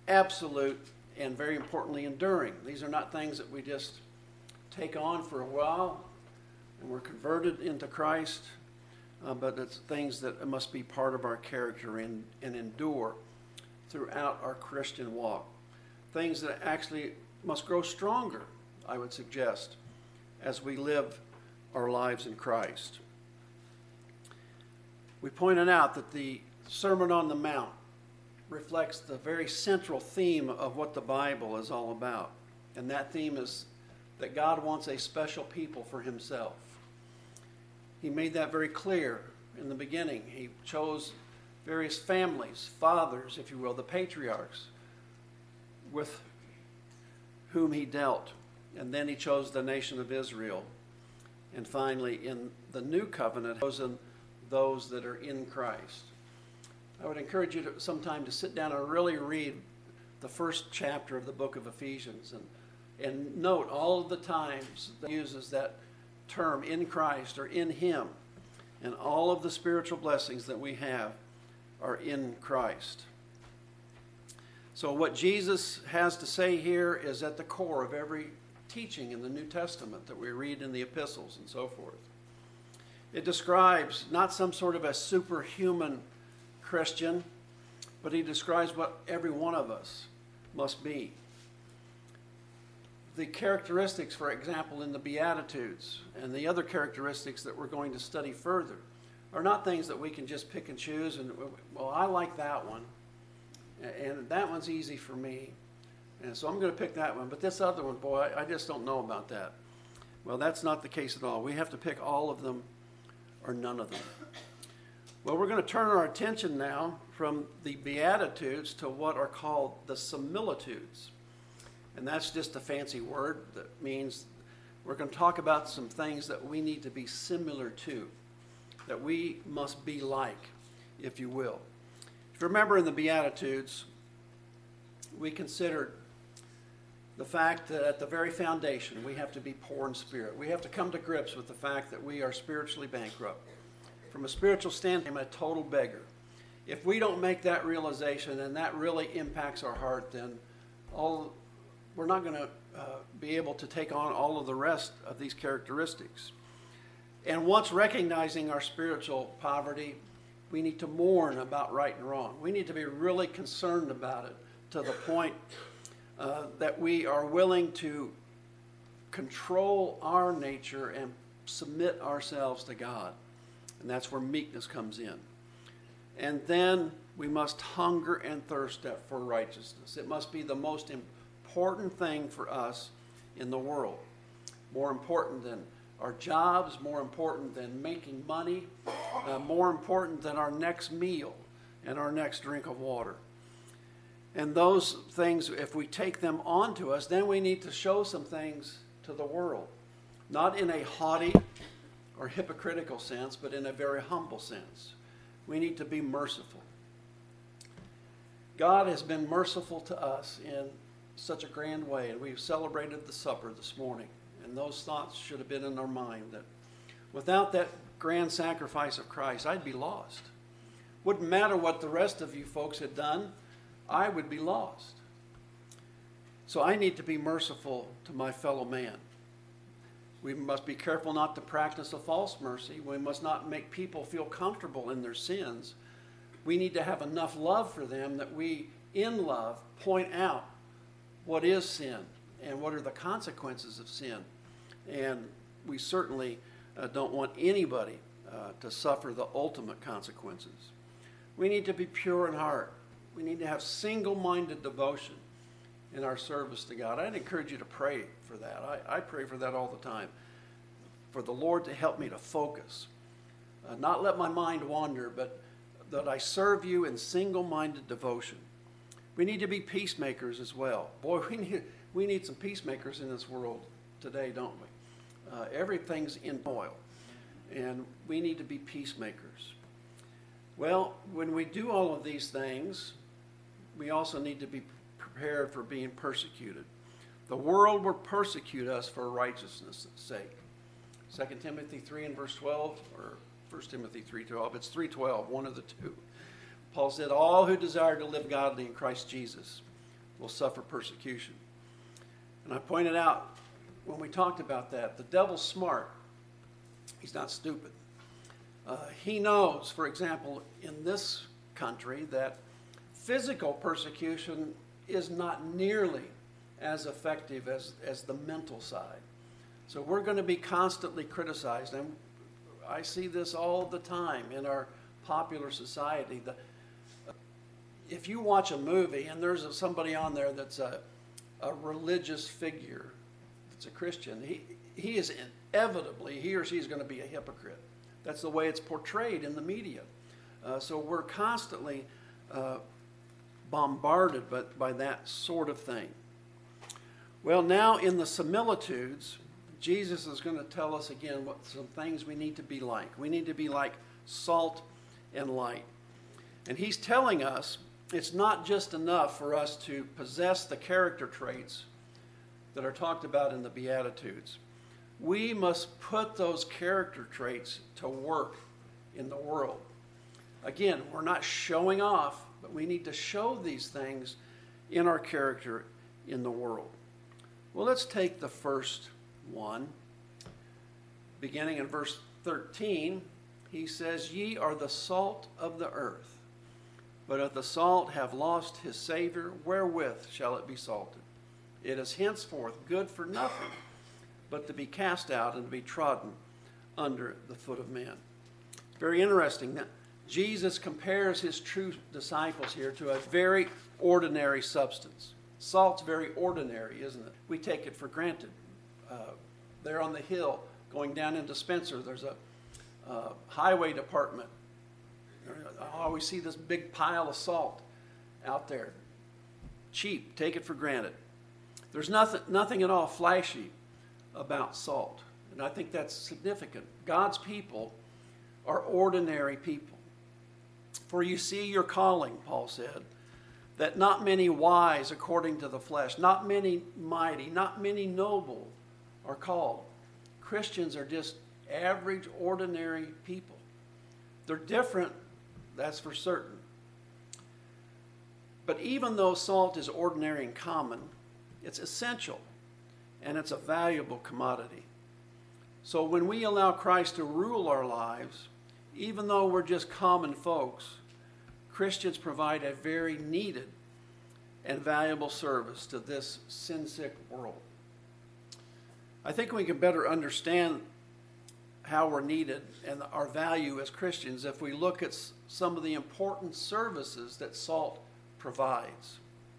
absolute and, very importantly, enduring. These are not things that we just take on for a while and we're converted into Christ, but it's things that must be part of our character and endure throughout our Christian walk. Things that actually must grow stronger, I would suggest, as we live our lives in Christ. We pointed out that the Sermon on the Mount reflects the very central theme of what the Bible is all about. And that theme is that God wants a special people for himself. He made that very clear in the beginning. He chose various families, fathers, if you will, the patriarchs, with whom he dealt. And then he chose the nation of Israel. And finally, in the new covenant, chosen those that are in Christ. I would encourage you to sometime to sit down and really read the first chapter of the book of Ephesians and note all of the times that he uses that term in Christ or in him, and all of the spiritual blessings that we have are in Christ. So what Jesus has to say here is at the core of every teaching in the New Testament that we read in the epistles and so forth. It describes not some sort of a superhuman Christian, but he describes what every one of us must be. The characteristics, for example, in the Beatitudes and the other characteristics that we're going to study further are not things that we can just pick and choose and, well, I like that one, and that one's easy for me, and so I'm going to pick that one, but this other one, boy, I just don't know about that. Well, that's not the case at all. We have to pick all of them or none of them. Well, we're going to turn our attention now from the Beatitudes to what are called the similitudes. And that's just a fancy word that means we're going to talk about some things that we need to be similar to, that we must be like, if you will. If you remember in the Beatitudes, we considered the fact that at the very foundation we have to be poor in spirit. We have to come to grips with the fact that we are spiritually bankrupt. From a spiritual standpoint, I'm a total beggar. If we don't make that realization and that really impacts our heart, then we're not going to be able to take on all of the rest of these characteristics. And once recognizing our spiritual poverty, we need to mourn about right and wrong. We need to be really concerned about it to the point that we are willing to control our nature and submit ourselves to God. And that's where meekness comes in. And then we must hunger and thirst for righteousness. It must be the most important thing for us in the world. More important than our jobs, more important than making money, more important than our next meal and our next drink of water. And those things, if we take them onto us, then we need to show some things to the world. Not in a haughty or hypocritical sense, but in a very humble sense. We need to be merciful. God has been merciful to us in such a grand way, and we've celebrated the supper this morning. And those thoughts should have been in our mind that without that grand sacrifice of Christ, I'd be lost. Wouldn't matter what the rest of you folks had done, I would be lost. So I need to be merciful to my fellow man. We must be careful not to practice a false mercy. We must not make people feel comfortable in their sins. We need to have enough love for them that we, in love, point out what is sin and what are the consequences of sin. And we certainly don't want anybody to suffer the ultimate consequences. We need to be pure in heart. We need to have single-minded devotion in our service to God. I'd encourage you to pray for that. I pray for that all the time. For the Lord to help me to focus. Not let my mind wander, but that I serve you in single-minded devotion. We need to be peacemakers as well. Boy, we need some peacemakers in this world today, don't we? Everything's in oil, and we need to be peacemakers. Well, when we do all of these things, we also need to be prepared for being persecuted. The world will persecute us for righteousness' sake. 2 Timothy 3 and verse 12, or 1 Timothy 3:12, it's 3:12, one of the two. Paul said, all who desire to live godly in Christ Jesus will suffer persecution. And I pointed out when we talked about that, the devil's smart. He's not stupid. He knows, for example, in this country that physical persecution is not nearly as effective as the mental side. So we're going to be constantly criticized. And I see this all the time in our popular society. If you watch a movie and there's somebody on there that's a religious figure, that's a Christian, he is inevitably, he or she is going to be a hypocrite. That's the way it's portrayed in the media. So we're constantly bombarded by that sort of thing. Well, now in the similitudes, Jesus is going to tell us again what some things we need to be like. We need to be like salt and light. And he's telling us it's not just enough for us to possess the character traits that are talked about in the Beatitudes. We must put those character traits to work in the world. Again, we're not showing off, but we need to show these things in our character in the world. Well, let's take the first one. Beginning in verse 13, he says, "Ye are the salt of the earth. But if the salt have lost his savor, wherewith shall it be salted? It is henceforth good for nothing, but to be cast out and to be trodden under the foot of men." Very interesting that Jesus compares his true disciples here to a very ordinary substance. Salt's very ordinary, isn't it? We take it for granted. There on the hill, going down into Spencer, there's a highway department. I always see this big pile of salt out there. Cheap, take it for granted. There's nothing at all flashy about salt. And I think that's significant. God's people are ordinary people. "For you see your calling," Paul said, "that not many wise according to the flesh, not many mighty, not many noble are called." Christians are just average, ordinary people. They're different, that's for certain. But even though salt is ordinary and common, it's essential and it's a valuable commodity. So when we allow Christ to rule our lives, even though we're just common folks, Christians provide a very needed and valuable service to this sin-sick world. I think we can better understand how we're needed and our value as Christians if we look at some of the important services that salt provides.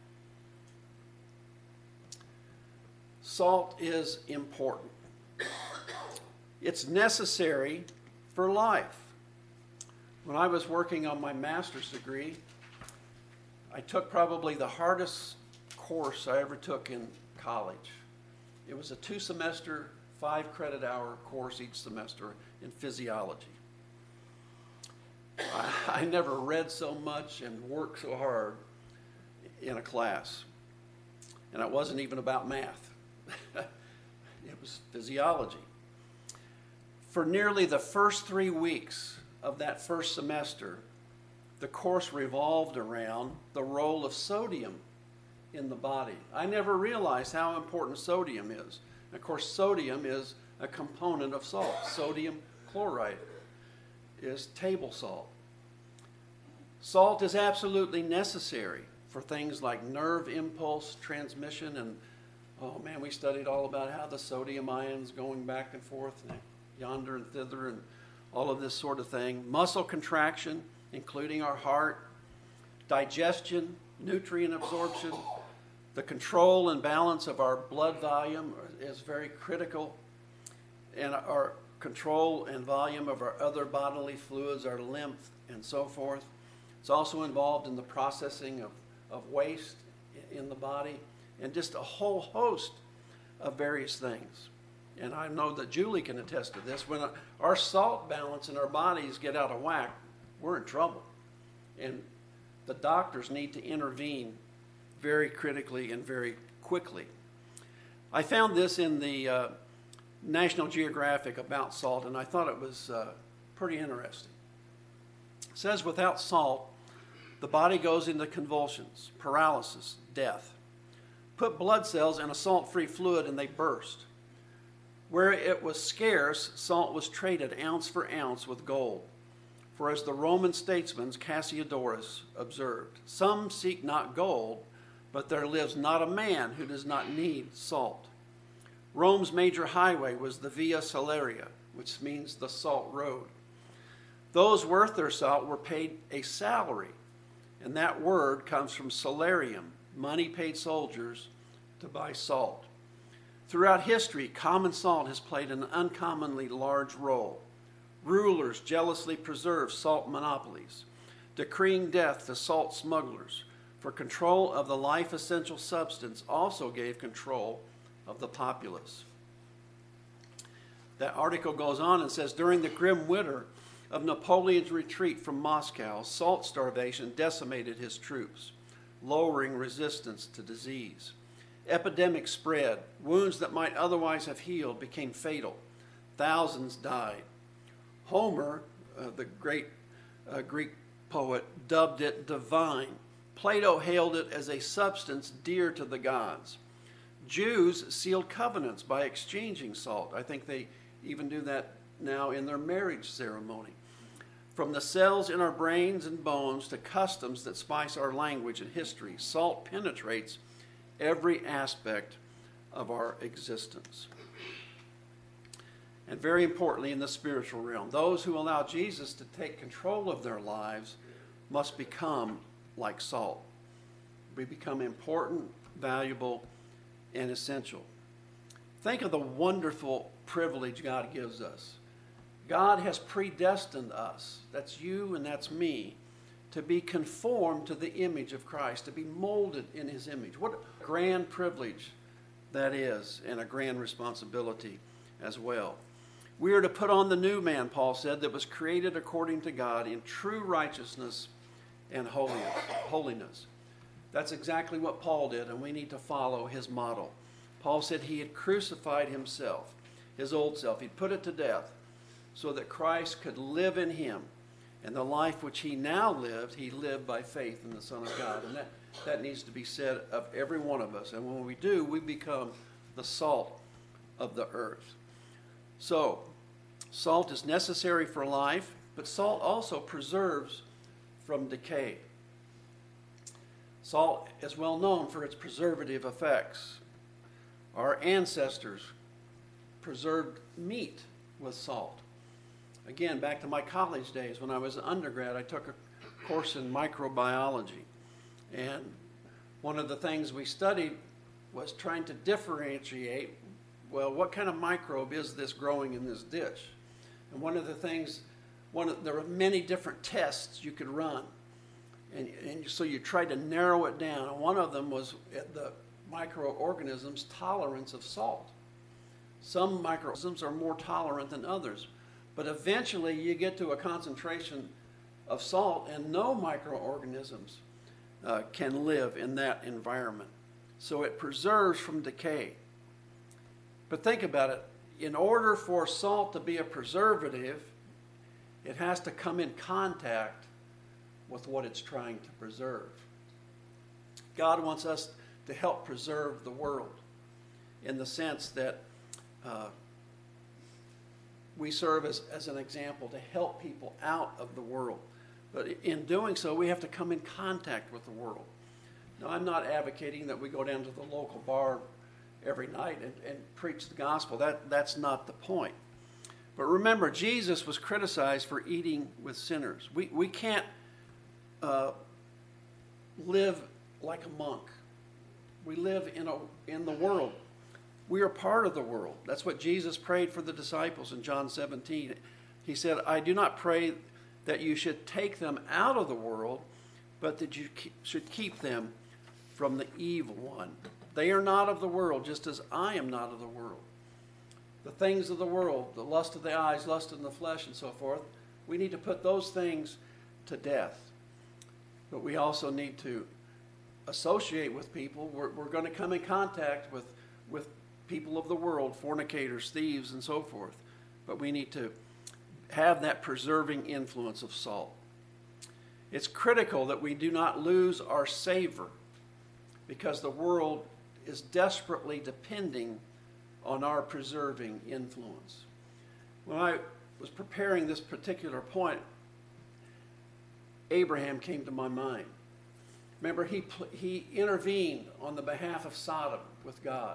Salt is important. It's necessary for life. When I was working on my master's degree, I took probably the hardest course I ever took in college. It was a 2-semester, 5-credit-hour course each semester in physiology. I never read so much and worked so hard in a class. And it wasn't even about math. It was physiology. For nearly the first 3 weeks of that first semester, the course revolved around the role of sodium in the body. I never realized how important sodium is. Of course, sodium is a component of salt. Sodium chloride is table salt. Salt is absolutely necessary for things like nerve impulse transmission, and oh man, we studied all about how the sodium ions going back and forth and yonder and thither and all of this sort of thing. Muscle contraction, including our heart, digestion, nutrient absorption, the control and balance of our blood volume is very critical, and our control and volume of our other bodily fluids, our lymph and so forth. It's also involved in the processing of waste in the body and just a whole host of various things. And I know that Julie can attest to this. When our salt balance in our bodies get out of whack, we're in trouble. And the doctors need to intervene very critically and very quickly. I found this in the National Geographic about salt, and I thought it was pretty interesting. It says without salt, the body goes into convulsions, paralysis, death. Put blood cells in a salt-free fluid and they burst. Where it was scarce, salt was traded ounce for ounce with gold. For as the Roman statesman Cassiodorus observed, some seek not gold, but there lives not a man who does not need salt. Rome's major highway was the Via Salaria, which means the salt road. Those worth their salt were paid a salary, and that word comes from salarium, money paid soldiers to buy salt. Throughout history, common salt has played an uncommonly large role. Rulers jealously preserved salt monopolies, decreeing death to salt smugglers, for control of the life-essential substance also gave control of the populace. That article goes on and says, during the grim winter of Napoleon's retreat from Moscow, salt starvation decimated his troops, lowering resistance to disease. Epidemics spread. Wounds that might otherwise have healed became fatal. Thousands died. Homer, the great Greek poet, dubbed it divine. Plato hailed it as a substance dear to the gods. Jews sealed covenants by exchanging salt. I think they even do that now in their marriage ceremony. From the cells in our brains and bones to customs that spice our language and history, salt penetrates every aspect of our existence. And very importantly, in the spiritual realm, those who allow Jesus to take control of their lives must become like salt. We become important, valuable, and essential. Think of the wonderful privilege God gives us. God has predestined us, that's you and that's me, to be conformed to the image of Christ, to be molded in his image. What a grand privilege that is, and a grand responsibility as well. We are to put on the new man, Paul said, that was created according to God in true righteousness and holiness. That's exactly what Paul did, and we need to follow his model. Paul said he had crucified himself, his old self. He'd put it to death so that Christ could live in him. And the life which he now lived, he lived by faith in the Son of God. And that needs to be said of every one of us. And when we do, we become the salt of the earth. So, salt is necessary for life, but salt also preserves from decay. Salt is well known for its preservative effects. Our ancestors preserved meat with salt. Again, back to my college days, when I was an undergrad, I took a course in microbiology. And one of the things we studied was trying to differentiate, well, what kind of microbe is this growing in this dish? And one of the things, there were many different tests you could run. And so you tried to narrow it down. And one of them was the microorganisms' tolerance of salt. Some microorganisms are more tolerant than others. But eventually you get to a concentration of salt and no microorganisms can live in that environment. So it preserves from decay. But think about it. In order for salt to be a preservative, it has to come in contact with what it's trying to preserve. God wants us to help preserve the world in the sense that we serve as an example to help people out of the world. But in doing so, we have to come in contact with the world. Now, I'm not advocating that we go down to the local bar every night and preach the gospel. That's not the point. But remember, Jesus was criticized for eating with sinners. We can't live like a monk. We live in the world. We are part of the world. That's what Jesus prayed for the disciples in John 17. He said, I do not pray that you should take them out of the world, but that you should keep them from the evil one. They are not of the world, just as I am not of the world. The things of the world, the lust of the eyes, lust of the flesh, and so forth, we need to put those things to death. But we also need to associate with people. We're going to come in contact with people of the world, fornicators, thieves, and so forth. But we need to have that preserving influence of salt. It's critical that we do not lose our savor, because the world is desperately depending on our preserving influence. When I was preparing this particular point, Abraham came to my mind. Remember, he intervened on the behalf of Sodom with God.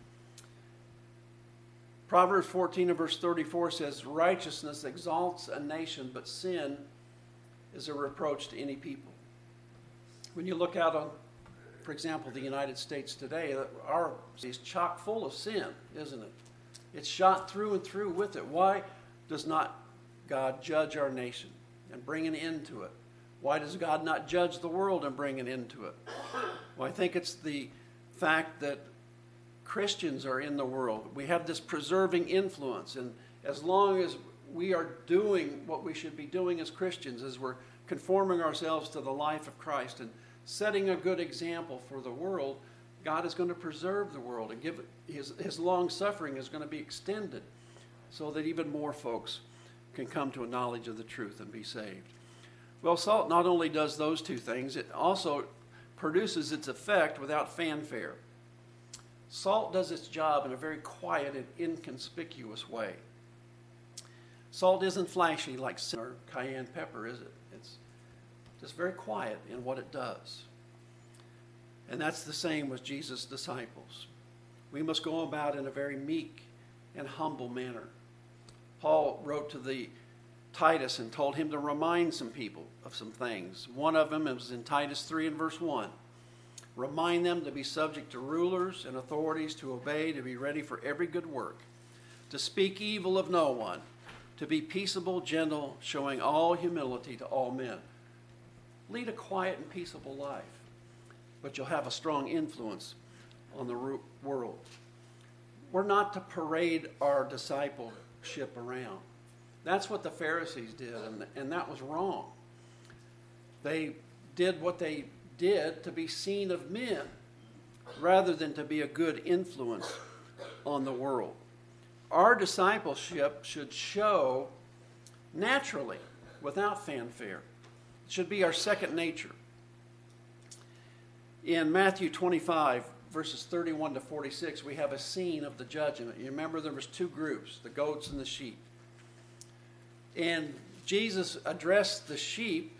Proverbs 14 and verse 34 says, righteousness exalts a nation, but sin is a reproach to any people. When you look out on, for example, the United States today, our is chock full of sin, isn't it? It's shot through and through with it. Why does not God judge our nation and bring an end to it? Why does God not judge the world and bring an end to it? Well, I think it's the fact that Christians are in the world. We have this preserving influence, and as long as we are doing what we should be doing as Christians, as we're conforming ourselves to the life of Christ and setting a good example for the world, God is going to preserve the world and give it, his long suffering is going to be extended so that even more folks can come to a knowledge of the truth and be saved. Well, salt not only does those two things, it also produces its effect without fanfare. Salt does its job in a very quiet and inconspicuous way. Salt isn't flashy like cinnamon or cayenne pepper, is it? It's just very quiet in what it does. And that's the same with Jesus' disciples. We must go about in a very meek and humble manner. Paul wrote to the Titus and told him to remind some people of some things. One of them was in Titus 3 and verse 1. Remind them to be subject to rulers and authorities, to obey, to be ready for every good work, to speak evil of no one, to be peaceable, gentle, showing all humility to all men. Lead a quiet and peaceable life, but you'll have a strong influence on the world. We're not to parade our discipleship around. That's what the Pharisees did, and that was wrong. They did what they did to be seen of men rather than to be a good influence on the world. Our discipleship should show naturally, without fanfare. It should be our second nature. In Matthew 25, verses 31 to 46, we have a scene of the judgment. You remember there was two groups, the goats and the sheep. And Jesus addressed the sheep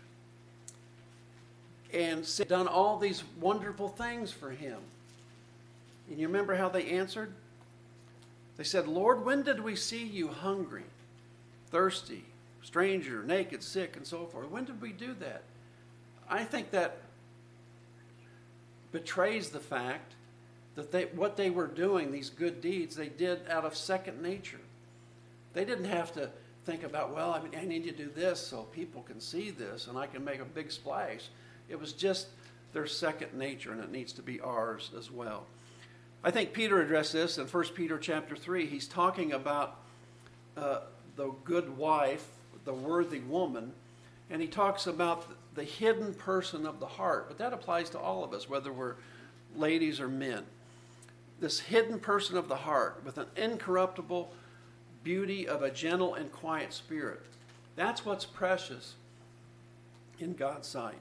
and said, done all these wonderful things for him. And you remember how they answered? They said, Lord, when did we see you hungry, thirsty, stranger, naked, sick, and so forth? When did we do that? I think that betrays the fact that what they were doing, these good deeds, they did out of second nature. They didn't have to think about, well, I need to do this so people can see this and I can make a big splash. It was just their second nature, and it needs to be ours as well. I think Peter addressed this in 1 Peter chapter 3. He's talking about the good wife, the worthy woman, and he talks about the hidden person of the heart. But that applies to all of us, whether we're ladies or men. This hidden person of the heart with an incorruptible beauty of a gentle and quiet spirit. That's what's precious in God's sight.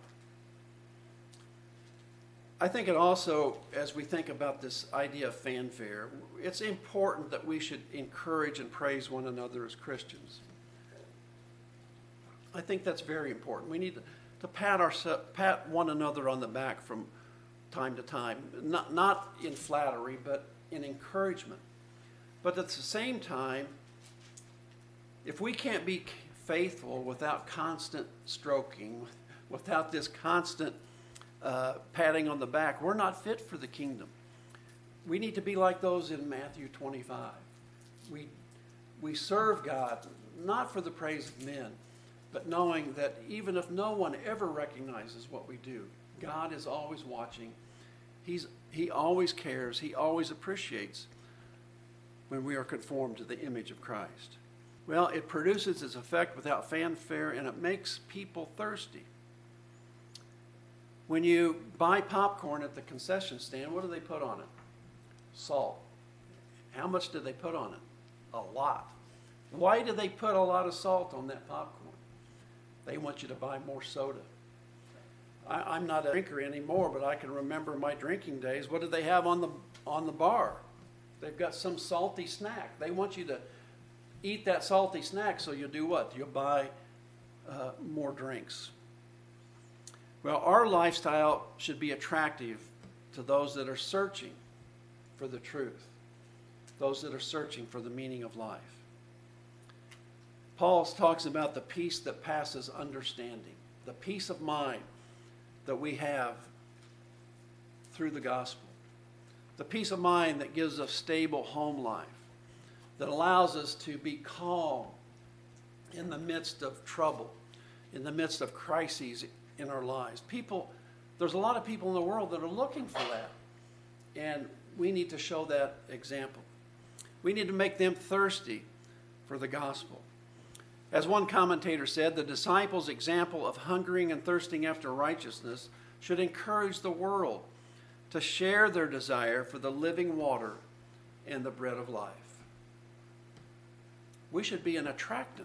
I think it also, as we think about this idea of fanfare, it's important that we should encourage and praise one another as Christians. I think that's very important. We need to pat one another on the back from time to time, not in flattery, but in encouragement. But at the same time, if we can't be faithful without constant stroking, without this constant patting on the back, we're not fit for the kingdom. We need to be like those in Matthew 25. We serve God not for the praise of men, but knowing that even if no one ever recognizes what we do, God is always watching. He always cares. He always appreciates when we are conformed to the image of Christ. Well, it produces its effect without fanfare, and it makes people thirsty. When you buy popcorn at the concession stand, what do they put on it? Salt. How much do they put on it? A lot. Why do they put a lot of salt on that popcorn? They want you to buy more soda. I'm not a drinker anymore, but I can remember my drinking days. What do they have on the bar? They've got some salty snack. They want you to eat that salty snack, so you'll do what? You'll buy more drinks. Well, our lifestyle should be attractive to those that are searching for the truth, those that are searching for the meaning of life. Paul talks about the peace that passes understanding, the peace of mind that we have through the gospel, the peace of mind that gives us stable home life, that allows us to be calm in the midst of trouble, in the midst of crises in our lives. There's a lot of people in the world that are looking for that, and we need to show that example. We need to make them thirsty for the gospel. As one commentator said, the disciples' example of hungering and thirsting after righteousness should encourage the world to share their desire for the living water and the bread of life. We should be an attractant.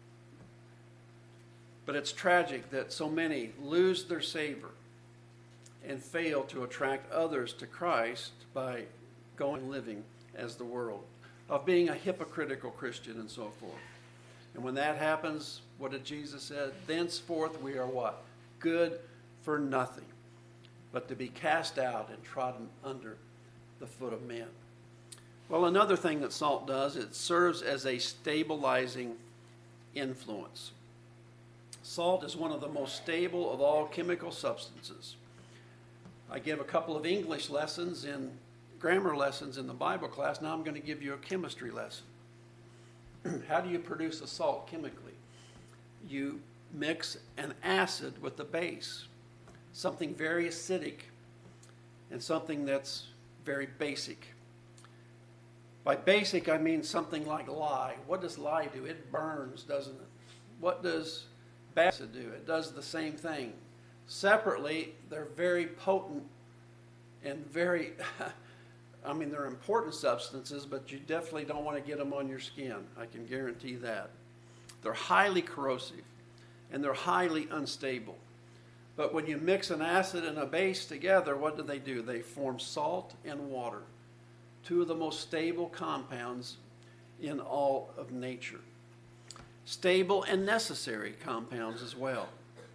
But it's tragic that so many lose their savor and fail to attract others to Christ by going and living as the world, of being a hypocritical Christian and so forth. And when that happens, what did Jesus say? Thenceforth we are what? Good for nothing, but to be cast out and trodden under the foot of men. Well, another thing that salt does, it serves as a stabilizing influence. Salt is one of the most stable of all chemical substances. I give a couple of English lessons and grammar lessons in the Bible class. Now I'm going to give you a chemistry lesson. How do you produce a salt chemically? You mix an acid with a base, something very acidic and something that's very basic. By basic, I mean something like lye. What does lye do? It burns, doesn't it? What does acid do? It does the same thing. Separately, they're very potent and very, they're important substances, but you definitely don't want to get them on your skin. I can guarantee that. They're highly corrosive and they're highly unstable. But when you mix an acid and a base together, what do? They form salt and water, two of the most stable compounds in all of nature. Stable and necessary compounds as well.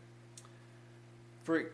For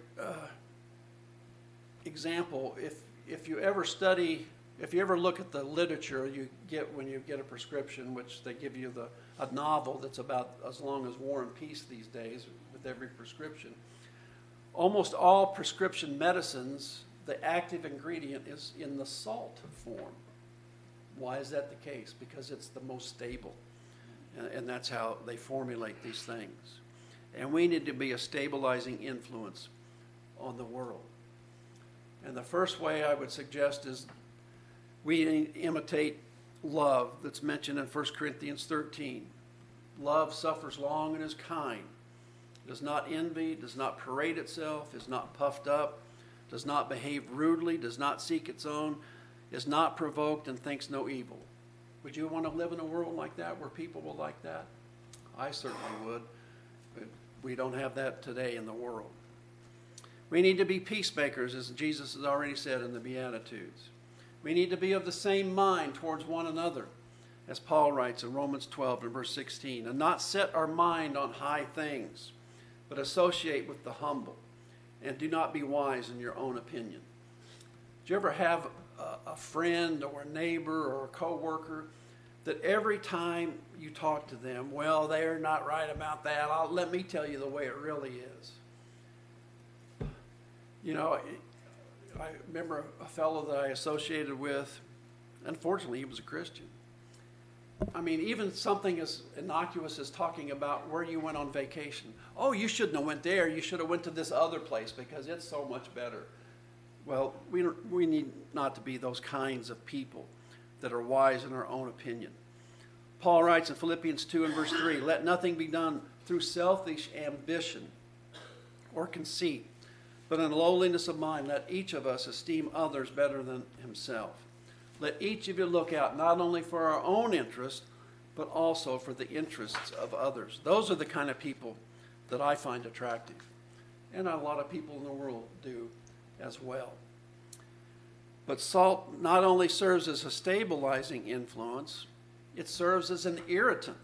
example, if you ever look at the literature you get when you get a prescription, which they give you a novel that's about as long as War and Peace these days with every prescription, almost all prescription medicines, the active ingredient is in the salt form. Why is that the case? Because it's the most stable. And that's how they formulate these things. And we need to be a stabilizing influence on the world. And the first way I would suggest is we imitate love that's mentioned in 1 Corinthians 13. Love suffers long and is kind, does not envy, does not parade itself, is not puffed up, does not behave rudely, does not seek its own, is not provoked, and thinks no evil. Would you want to live in a world like that where people will like that? I certainly would. But we don't have that today in the world. We need to be peacemakers, as Jesus has already said in the Beatitudes. We need to be of the same mind towards one another, as Paul writes in Romans 12 and verse 16, and not set our mind on high things, but associate with the humble, and do not be wise in your own opinion. Do you ever have a friend or a neighbor or a coworker that every time you talk to them, well, they're not right about that. Let me tell you the way it really is. You know, I remember a fellow that I associated with, unfortunately, he was a Christian. I mean, even something as innocuous as talking about where you went on vacation. Oh, you shouldn't have went there. You should have went to this other place because it's so much better. Well, we need not to be those kinds of people that are wise in our own opinion. Paul writes in Philippians 2 and verse 3, let nothing be done through selfish ambition or conceit, but in lowliness of mind, let each of us esteem others better than himself. Let each of you look out not only for our own interest, but also for the interests of others. Those are the kind of people that I find attractive. and a lot of people in the world do as well. But salt not only serves as a stabilizing influence, it serves as an irritant.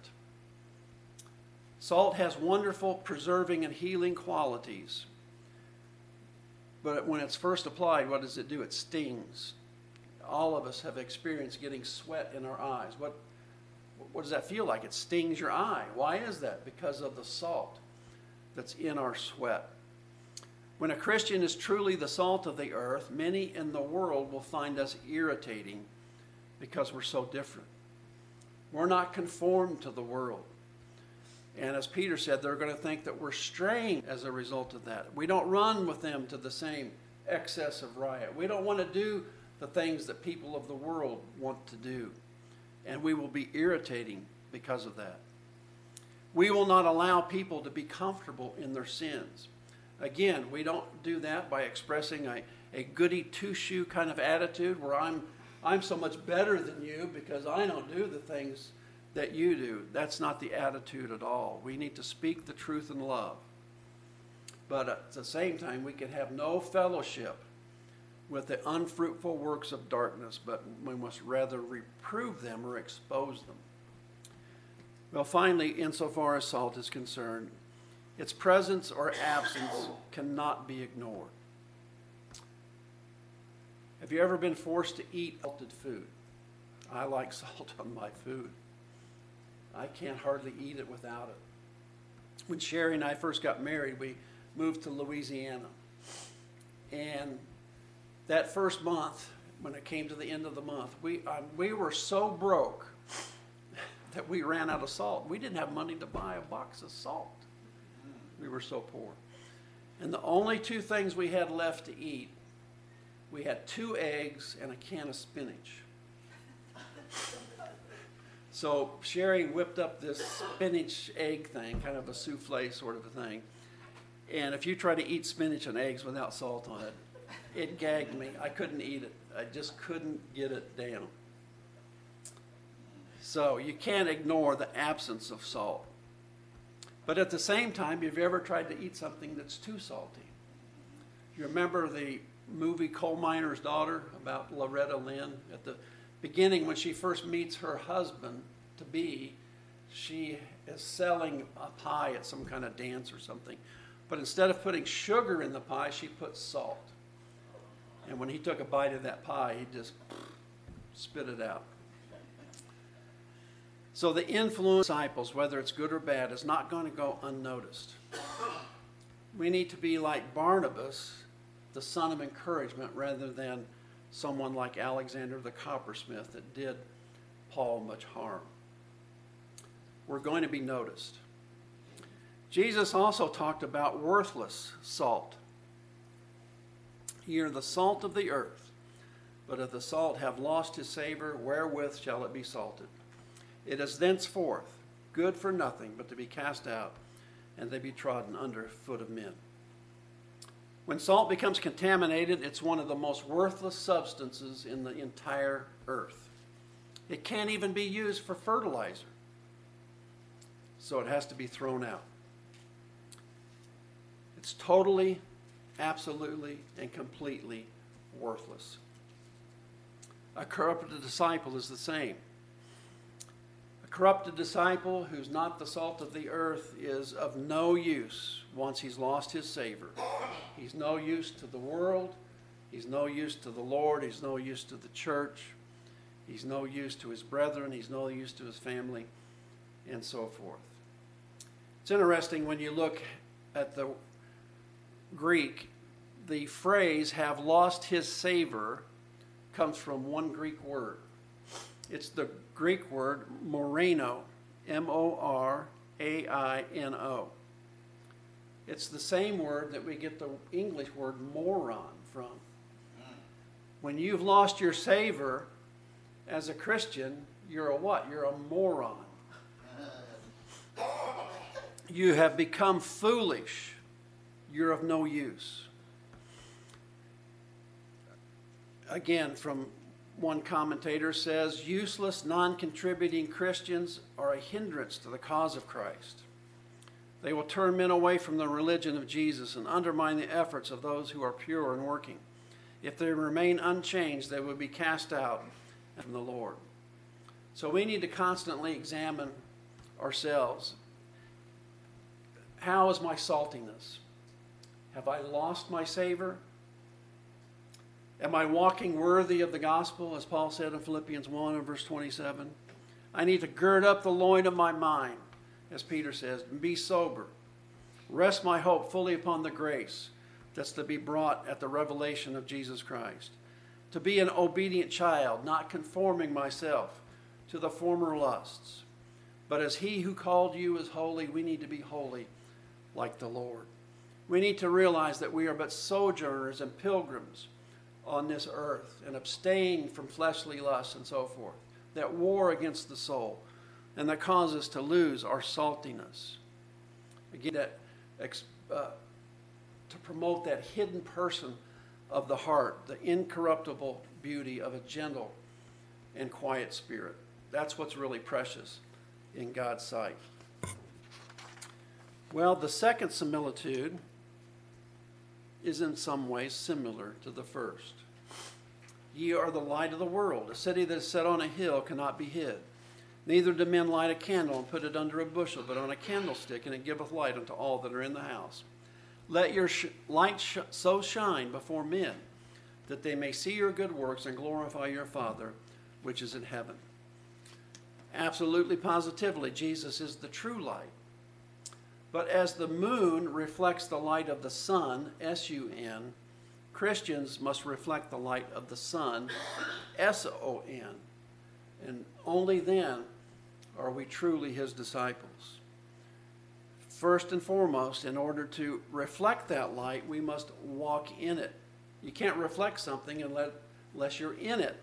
Salt has wonderful preserving and healing qualities. But when it's first applied, what does it do? It stings. All of us have experienced getting sweat in our eyes. What does that feel like? It stings your eye. Why is that? Because of the salt that's in our sweat. When a Christian is truly the salt of the earth, many in the world will find us irritating because we're so different. We're not conformed to the world. And as Peter said, they're going to think that we're straying as a result of that. We don't run with them to the same excess of riot. We don't want to do the things that people of the world want to do. And we will be irritating because of that. We will not allow people to be comfortable in their sins. Again, we don't do that by expressing a goody two-shoe kind of attitude where I'm so much better than you because I don't do the things that you do. That's not the attitude at all. We need to speak the truth in love. But at the same time, we can have no fellowship with the unfruitful works of darkness, but we must rather reprove them or expose them. Well, finally, insofar as salt is concerned, its presence or absence cannot be ignored. Have you ever been forced to eat salted food? I like salt on my food. I can't hardly eat it without it. When Sherry and I first got married, we moved to Louisiana. And that first month, when it came to the end of the month, we were so broke that we ran out of salt. We didn't have money to buy a box of salt. We were so poor. And the only two things we had left to eat, we had 2 eggs and a can of spinach. So Sherry whipped up this spinach egg thing, kind of a souffle sort of a thing. And if you try to eat spinach and eggs without salt on it, it gagged me. I couldn't eat it. I just couldn't get it down. So you can't ignore the absence of salt. But at the same time, have you ever tried to eat something that's too salty? You remember the movie Coal Miner's Daughter about Loretta Lynn? At the beginning, when she first meets her husband-to-be, she is selling a pie at some kind of dance or something. But instead of putting sugar in the pie, she put salt. And when he took a bite of that pie, he just spit it out. So the influence of disciples, whether it's good or bad, is not going to go unnoticed. We need to be like Barnabas, the son of encouragement, rather than someone like Alexander the coppersmith that did Paul much harm. We're going to be noticed. Jesus also talked about worthless salt. Ye are the salt of the earth, but if the salt have lost his savor, wherewith shall it be salted? It is thenceforth good for nothing but to be cast out and to be trodden under foot of men. When salt becomes contaminated, it's one of the most worthless substances in the entire earth. It can't even be used for fertilizer. So it has to be thrown out. It's totally, absolutely, and completely worthless. A corrupted disciple is the same. A corrupted disciple who's not the salt of the earth is of no use once he's lost his savor. He's no use to the world. He's no use to the Lord. He's no use to the church. He's no use to his brethren. He's no use to his family, and so forth. It's interesting when you look at the Greek, the phrase have lost his savor comes from one Greek word. It's the Greek word moreno, M-O-R-A-I-N-O. It's the same word that we get the English word moron from. When you've lost your savor as a Christian, you're a what? You're a moron. You have become foolish. You're of no use. Again, from one commentator says, useless, non-contributing Christians are a hindrance to the cause of Christ. They will turn men away from the religion of Jesus and undermine the efforts of those who are pure and working. If they remain unchanged, they will be cast out from the Lord. So we need to constantly examine ourselves. How is my saltiness? Have I lost my savor? Am I walking worthy of the gospel, as Paul said in Philippians 1 and verse 27? I need to gird up the loin of my mind, as Peter says, and be sober. Rest my hope fully upon the grace that's to be brought at the revelation of Jesus Christ. To be an obedient child, not conforming myself to the former lusts. But as he who called you is holy, we need to be holy like the Lord. We need to realize that we are but sojourners and pilgrims on this earth, and abstain from fleshly lusts and so forth, that war against the soul and that cause us to lose our saltiness. Again, to promote that hidden person of the heart, the incorruptible beauty of a gentle and quiet spirit. That's what's really precious in God's sight. Well, the second similitude is in some ways similar to the first. Ye are the light of the world. A city that is set on a hill cannot be hid. Neither do men light a candle and put it under a bushel, but on a candlestick, and it giveth light unto all that are in the house. Let your light so shine before men, that they may see your good works and glorify your Father which is in heaven. Absolutely, positively, Jesus is the true light. But as the moon reflects the light of the sun, S-U-N, Christians must reflect the light of the Son, S-O-N. And only then are we truly his disciples. First and foremost, in order to reflect that light, we must walk in it. You can't reflect something unless you're in it.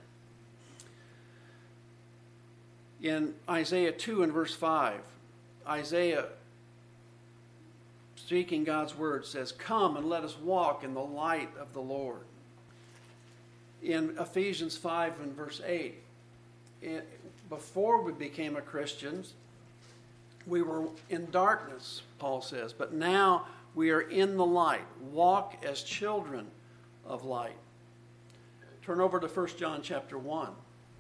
In Isaiah 2 and verse 5, Isaiah, speaking God's word, says, "Come and let us walk in the light of the Lord." In Ephesians 5 and verse 8, before we became a Christian, we were in darkness, Paul says, but now we are in the light. Walk as children of light. Turn over to 1 John chapter 1.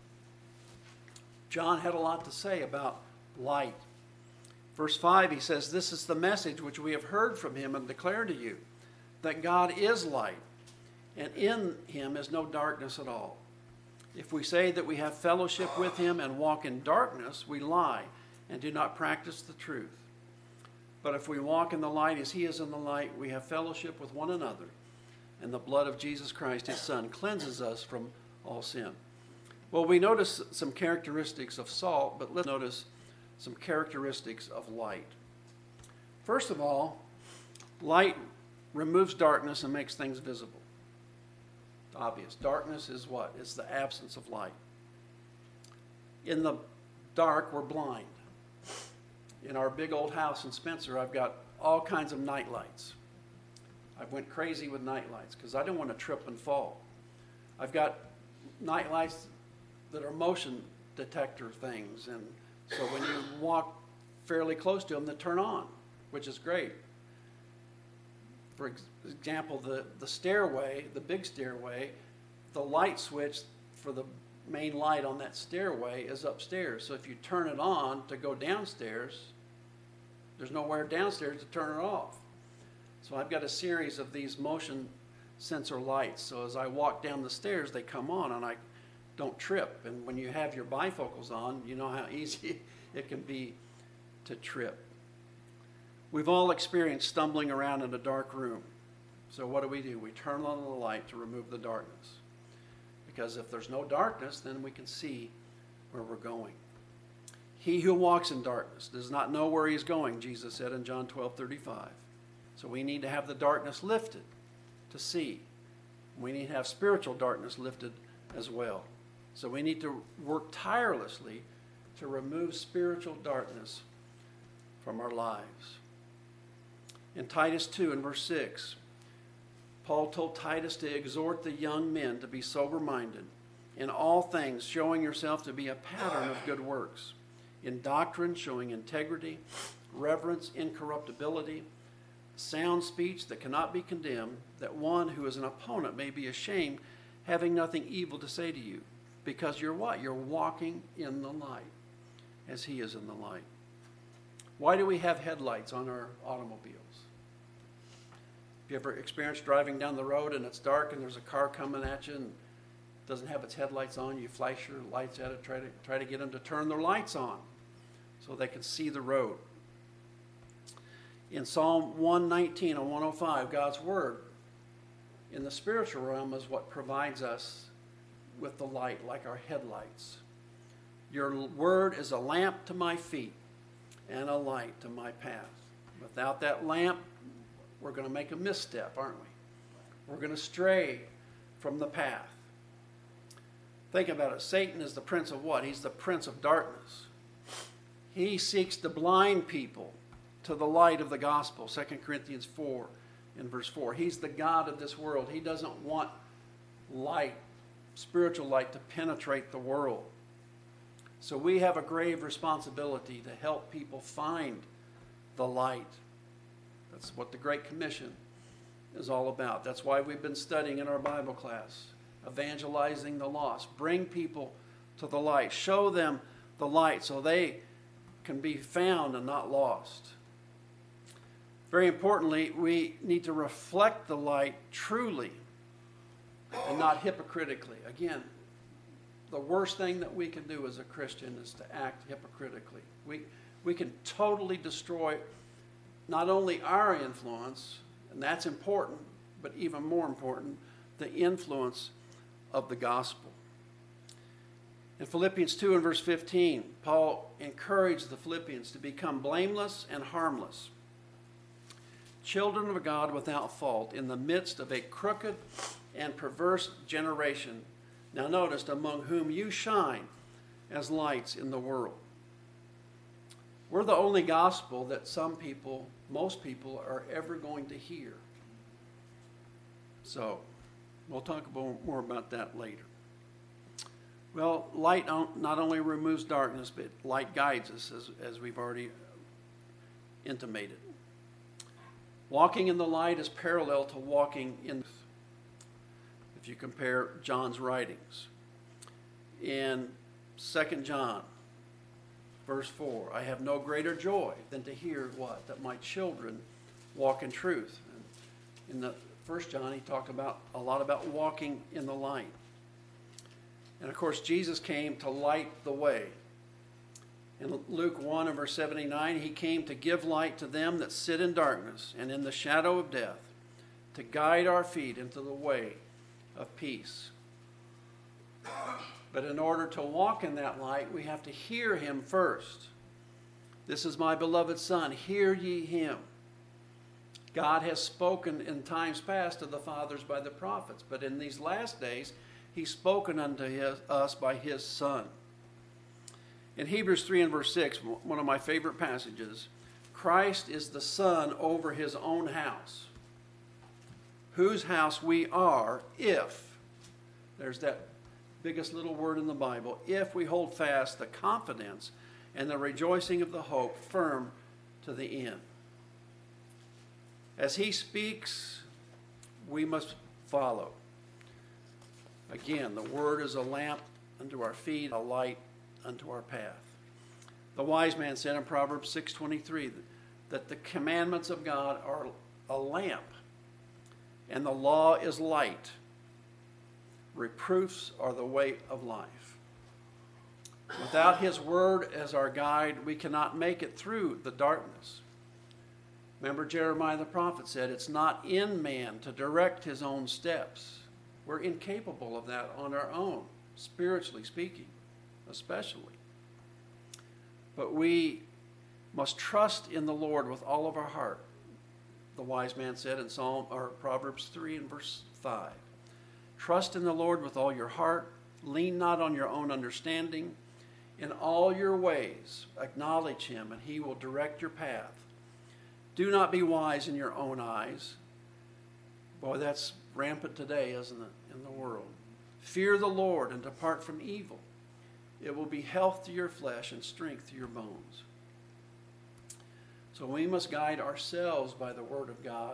John had a lot to say about light. Verse 5, he says, "This is the message which we have heard from him and declare to you, that God is light, and in him is no darkness at all. If we say that we have fellowship with him and walk in darkness, we lie and do not practice the truth. But if we walk in the light as he is in the light, we have fellowship with one another, and the blood of Jesus Christ, his Son, cleanses us from all sin." Well, we notice some characteristics of salt, but let's notice some characteristics of light. First of all, light removes darkness and makes things visible. Obvious. Darkness is what? It's the absence of light. In the dark, we're blind. In our big old house in Spencer, I've got all kinds of night lights. I went crazy with night lights because I don't want to trip and fall. I've got night lights that are motion detector things, and so when you walk fairly close to them, they turn on, which is great. For example, the stairway, the big stairway, the light switch for the main light on that stairway is upstairs. So if you turn it on to go downstairs, there's nowhere downstairs to turn it off. So I've got a series of these motion sensor lights. So as I walk down the stairs, they come on and I don't trip. And when you have your bifocals on, you know how easy it can be to trip. We've all experienced stumbling around in a dark room. So what do? We turn on the light to remove the darkness. Because if there's no darkness, then we can see where we're going. He who walks in darkness does not know where he's going, Jesus said in John 12:35. So we need to have the darkness lifted to see. We need to have spiritual darkness lifted as well. So we need to work tirelessly to remove spiritual darkness from our lives. In Titus 2 and verse 6, Paul told Titus to exhort the young men to be sober-minded, in all things showing yourself to be a pattern of good works, in doctrine showing integrity, reverence, incorruptibility, sound speech that cannot be condemned, that one who is an opponent may be ashamed, having nothing evil to say to you. Because you're what? You're walking in the light, as he is in the light. Why do we have headlights on our automobiles? Have you ever experienced driving down the road and it's dark and there's a car coming at you and it doesn't have its headlights on? You flash your lights at it, try to get them to turn their lights on so they can see the road. In Psalm 119 and 105, God's word in the spiritual realm is what provides us with the light, like our headlights. Your word is a lamp to my feet and a light to my path. Without that lamp, we're going to make a misstep, aren't we? We're going to stray from the path. Think about it. Satan is the prince of what? He's the prince of darkness. He seeks to blind people to the light of the gospel, 2 Corinthians 4 in verse 4. He's the god of this world. He doesn't want light, spiritual light, to penetrate the world. So we have a grave responsibility to help people find the light. That's what the Great Commission is all about. That's why we've been studying in our Bible class, evangelizing the lost. Bring people to the light. Show them the light so they can be found and not lost. Very importantly, we need to reflect the light truly and not hypocritically. Again, the worst thing that we can do as a Christian is to act hypocritically. We can totally destroy not only our influence, and that's important, but even more important, the influence of the gospel. In Philippians 2 and verse 15, Paul encouraged the Philippians to become blameless and harmless, children of God without fault, in the midst of a crooked and perverse generation. Now notice, among whom you shine as lights in the world. We're the only gospel that most people are ever going to hear. So, we'll talk more about that later. Well, light not only removes darkness, but light guides us, as we've already intimated. Walking in the light is parallel to walking in, if you compare John's writings. In 2 John, verse 4, I have no greater joy than to hear what? That my children walk in truth. And in the 1 John, he talked a lot about walking in the light. And of course, Jesus came to light the way. In Luke 1 and verse 79, he came to give light to them that sit in darkness and in the shadow of death, to guide our feet into the way of peace. But in order to walk in that light, we have to hear him first. This is my beloved Son, hear ye him. God has spoken in times past to the fathers by the prophets, but in these last days, he's spoken unto us by his Son. In Hebrews 3 and verse 6, one of my favorite passages, Christ is the Son over his own house, whose house we are if, there's that biggest little word in the Bible, if we hold fast the confidence and the rejoicing of the hope firm to the end. As he speaks, we must follow. Again, the word is a lamp unto our feet, a light unto our path. The wise man said in Proverbs 6:23 that the commandments of God are a lamp and the law is light. Reproofs are the way of life. Without his word as our guide, we cannot make it through the darkness. Remember, Jeremiah the prophet said, it's not in man to direct his own steps. We're incapable of that on our own, spiritually speaking, especially. But we must trust in the Lord with all of our heart. The wise man said in Proverbs 3 and verse 5. Trust in the Lord with all your heart. Lean not on your own understanding. In all your ways, acknowledge him, and he will direct your path. Do not be wise in your own eyes. Boy, that's rampant today, isn't it, in the world. Fear the Lord and depart from evil. It will be health to your flesh and strength to your bones. So we must guide ourselves by the Word of God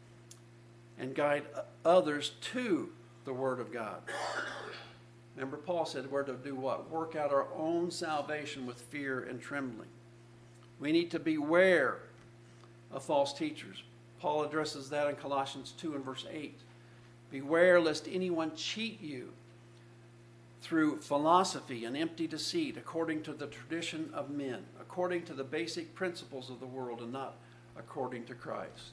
and guide others to the Word of God. Remember, Paul said we're to do what? Work out our own salvation with fear and trembling. We need to beware of false teachers. Paul addresses that in Colossians 2 and verse 8. Beware lest anyone cheat you through philosophy and empty deceit, according to the tradition of men, according to the basic principles of the world, and not according to Christ.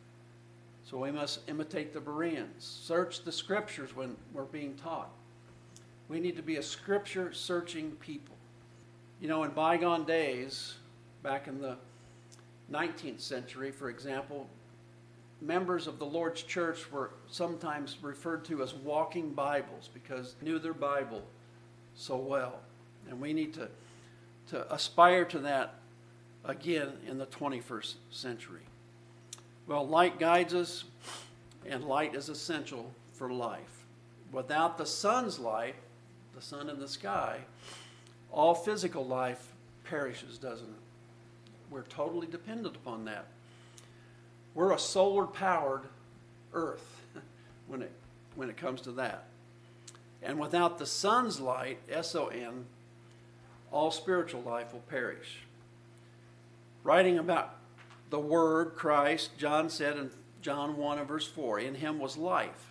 So we must imitate the Bereans. Search the Scriptures when we're being taught. We need to be a Scripture-searching people. You know, in bygone days, back in the 19th century, for example, members of the Lord's church were sometimes referred to as walking Bibles because they knew their Bible so well. And we need to aspire to that again in the 21st century. Well, light guides us, and light is essential for life. Without the sun's light, the sun in the sky, all physical life perishes, doesn't it? We're totally dependent upon that. We're a solar-powered earth when it comes to that. And without the sun's light, S-O-N, all spiritual life will perish. Writing about the Word, Christ, John said in John 1 and verse 4, in him was life,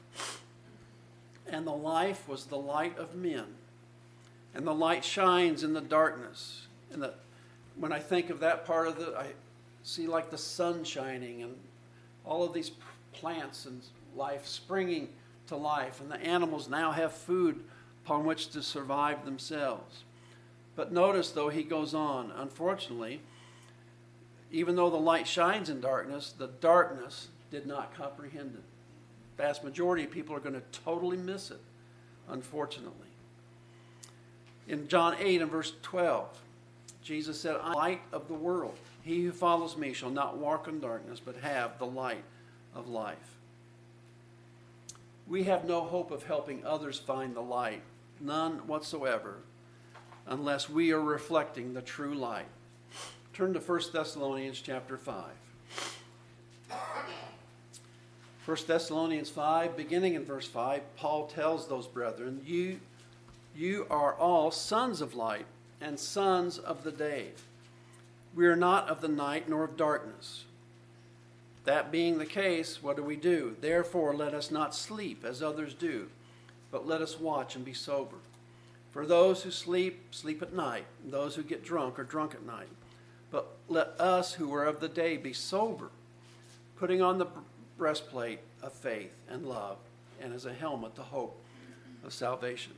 and the life was the light of men. And the light shines in the darkness. And when I think of that part of it, I see like the sun shining and all of these plants and life springing to life. And the animals now have food upon which to survive themselves. But notice, though, he goes on, unfortunately, even though the light shines in darkness, the darkness did not comprehend it. The vast majority of people are going to totally miss it, unfortunately. In John 8 and verse 12, Jesus said, I am the light of the world. He who follows me shall not walk in darkness, but have the light of life. We have no hope of helping others find the light, none whatsoever, unless we are reflecting the true light. Turn to 1 Thessalonians chapter 5. 1 Thessalonians 5, beginning in verse 5, Paul tells those brethren, You are all sons of light and sons of the day. We are not of the night nor of darkness. That being the case, what do? Therefore, let us not sleep as others do, but let us watch and be sober. For those who sleep, sleep at night, and those who get drunk are drunk at night. But let us who are of the day be sober, putting on the breastplate of faith and love, and as a helmet the hope of salvation.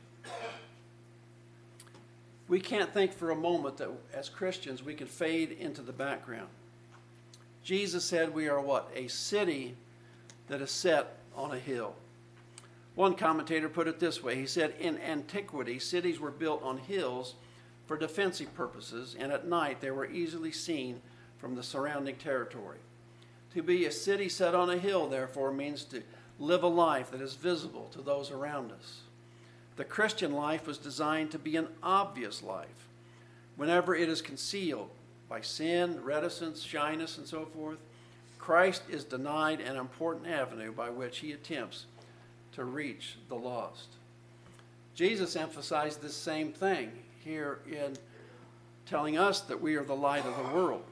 We can't think for a moment that as Christians we can fade into the background. Jesus said we are what? A city that is set on a hill. One commentator put it this way. He said, in antiquity, cities were built on hills for defensive purposes, and at night they were easily seen from the surrounding territory. To be a city set on a hill, therefore, means to live a life that is visible to those around us. The Christian life was designed to be an obvious life. Whenever it is concealed by sin, reticence, shyness, and so forth, Christ is denied an important avenue by which he attempts to reach the lost. Jesus emphasized this same thing here in telling us that we are the light of the world.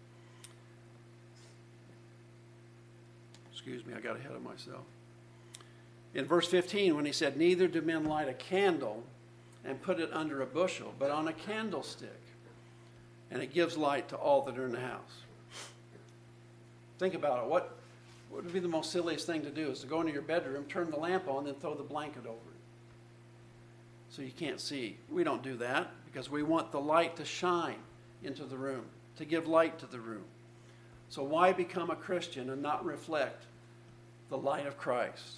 Excuse me, I got ahead of myself. In verse 15, when he said, neither do men light a candle and put it under a bushel, but on a candlestick, and it gives light to all that are in the house. Think about it. What would be the most silliest thing to do is to go into your bedroom, turn the lamp on, then throw the blanket over it so you can't see. We don't do that because we want the light to shine into the room, to give light to the room. So why become a Christian and not reflect the light of Christ?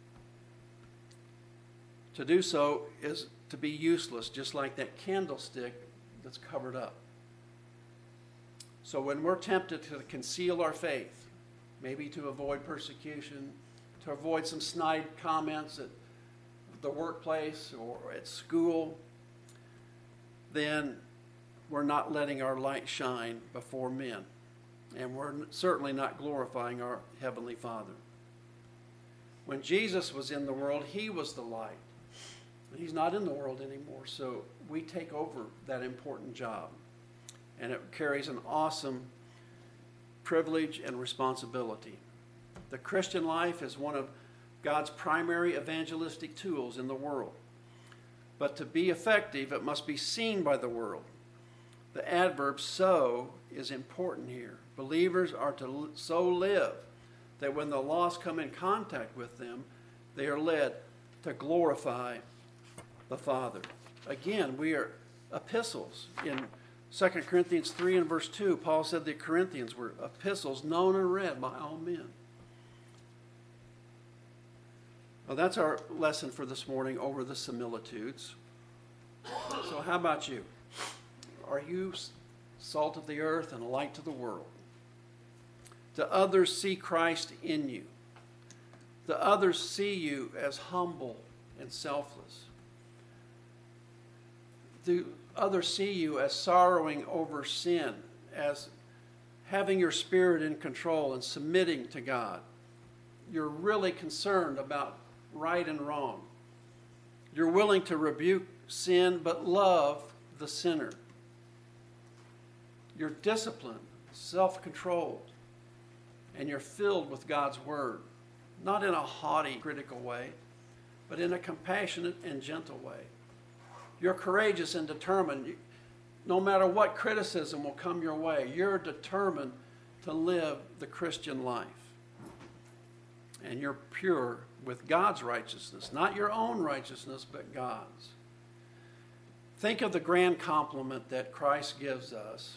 To do so is to be useless, just like that candlestick that's covered up. So when we're tempted to conceal our faith, maybe to avoid persecution, to avoid some snide comments at the workplace or at school, then we're not letting our light shine before men. and we're certainly not glorifying our Heavenly Father. When Jesus was in the world, he was the light. He's not in the world anymore, so we take over that important job. And it carries an awesome privilege and responsibility. The Christian life is one of God's primary evangelistic tools in the world. But to be effective, it must be seen by the world. The adverb so is important here. Believers are to so live that when the lost come in contact with them, they are led to glorify the Father. Again, we are epistles. In 2 Corinthians 3 and verse 2, Paul said the Corinthians were epistles known and read by all men. Well, that's our lesson for this morning over the similitudes. So how about you? Are you salt of the earth and a light to the world? Do others see Christ in you? Do others see you as humble and selfless? Do others see you as sorrowing over sin, as having your spirit in control and submitting to God? You're really concerned about right and wrong. You're willing to rebuke sin but love the sinner. You're disciplined, self-controlled, and you're filled with God's word, not in a haughty, critical way, but in a compassionate and gentle way. You're courageous and determined. No matter what criticism will come your way, you're determined to live the Christian life. And you're pure with God's righteousness, not your own righteousness, but God's. Think of the grand compliment that Christ gives us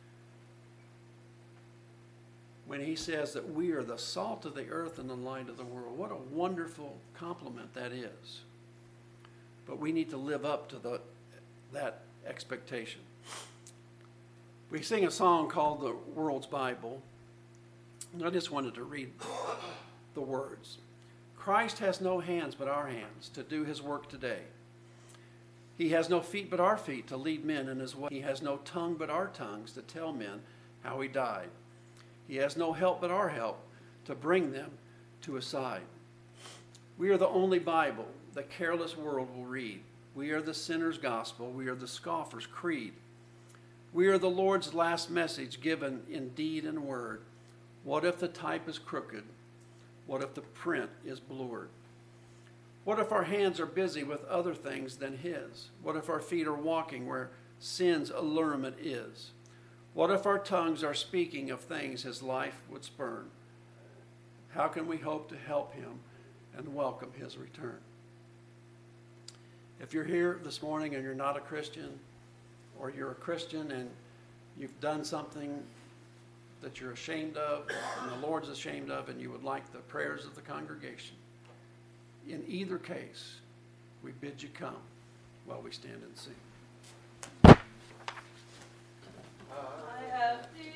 when he says that we are the salt of the earth and the light of the world. What a wonderful compliment that is. But we need to live up to that expectation. We sing a song called The World's Bible, and I just wanted to read the words. Christ has no hands but our hands to do his work today. He has no feet but our feet to lead men in his way. He has no tongue but our tongues to tell men how he died. He has no help but our help to bring them to his side. We are the only Bible the careless world will read. We are the sinner's gospel. We are the scoffer's creed. We are the Lord's last message given in deed and word. What if the type is crooked? What if the print is blurred? What if our hands are busy with other things than his? What if our feet are walking where sin's allurement is? What if our tongues are speaking of things his life would spurn? How can we hope to help him and welcome his return? If you're here this morning and you're not a Christian, or you're a Christian and you've done something that you're ashamed of and the Lord's ashamed of, and you would like the prayers of the congregation, in either case, we bid you come while we stand and sing.